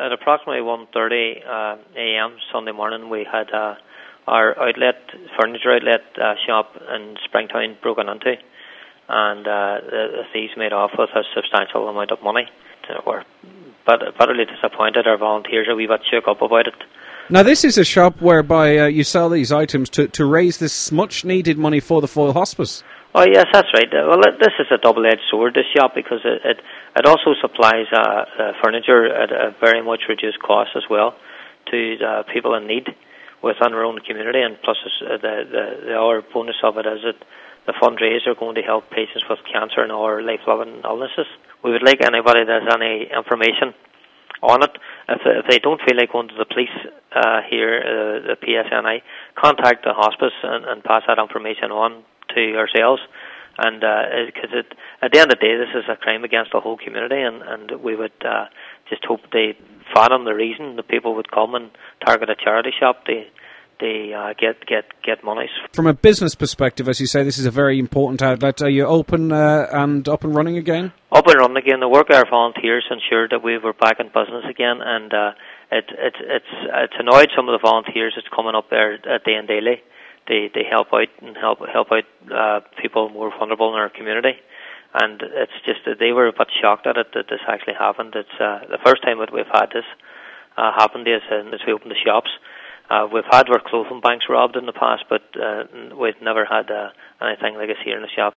at approximately 1:30 a.m. Sunday morning, we had our furniture outlet shop in Springtown broken into, and the thieves made off with a substantial amount of money. We're bitterly disappointed. Our volunteers are a wee bit shook up about it. Now, this is a shop whereby you sell these items to raise this much-needed money for the Foyle Hospice. Oh, yes, that's right. Well, this is a double-edged sword, this shop, because it also supplies furniture at a very much reduced cost as well to people in need within our own community, and plus the other bonus of it is that the fundraiser are going to help patients with cancer and other life-loving illnesses. We would like anybody that has any information on it, if they don't feel like going to the police here, the PSNI, contact the hospice and pass that information on to ourselves. And because at the end of the day, this is a crime against the whole community, and we would just hope they fathom the reason the people would come and target a charity shop. They get monies. From a business perspective, as you say, this is a very important outlet. Are you open and up and running again? Up and running again. The work of our volunteers ensured that we were back in business again, and it's annoyed some of the volunteers that's coming up there day and daily. They help out and help out people more vulnerable in our community, and it's just that they were a bit shocked at it that this actually happened. It's the first time that we've had this happen to us since we opened the shops. We've had our clothing banks robbed in the past, but we've never had anything like this here in the shop.